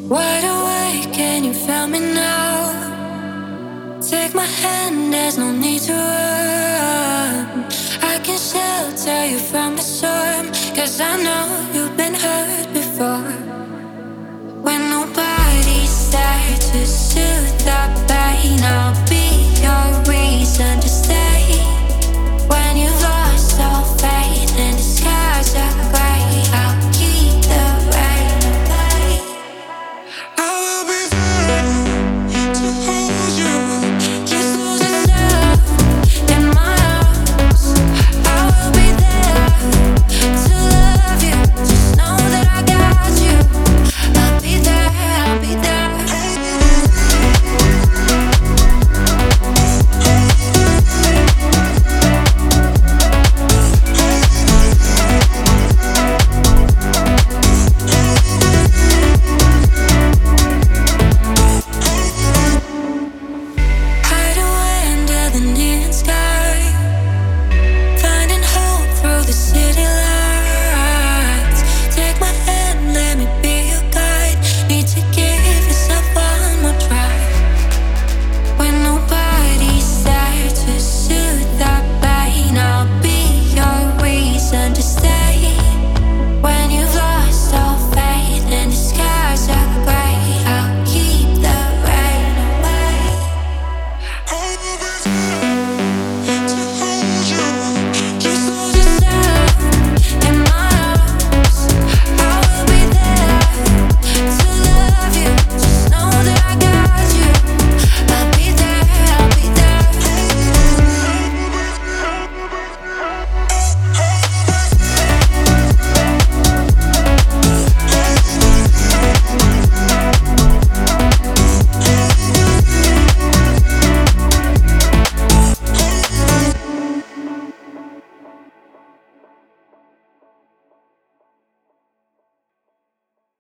Wide awake, and you found me now. Take my hand, there's no need to run. I can shelter you from the storm, 'cause I know you've been hurt before. When nobody's there to see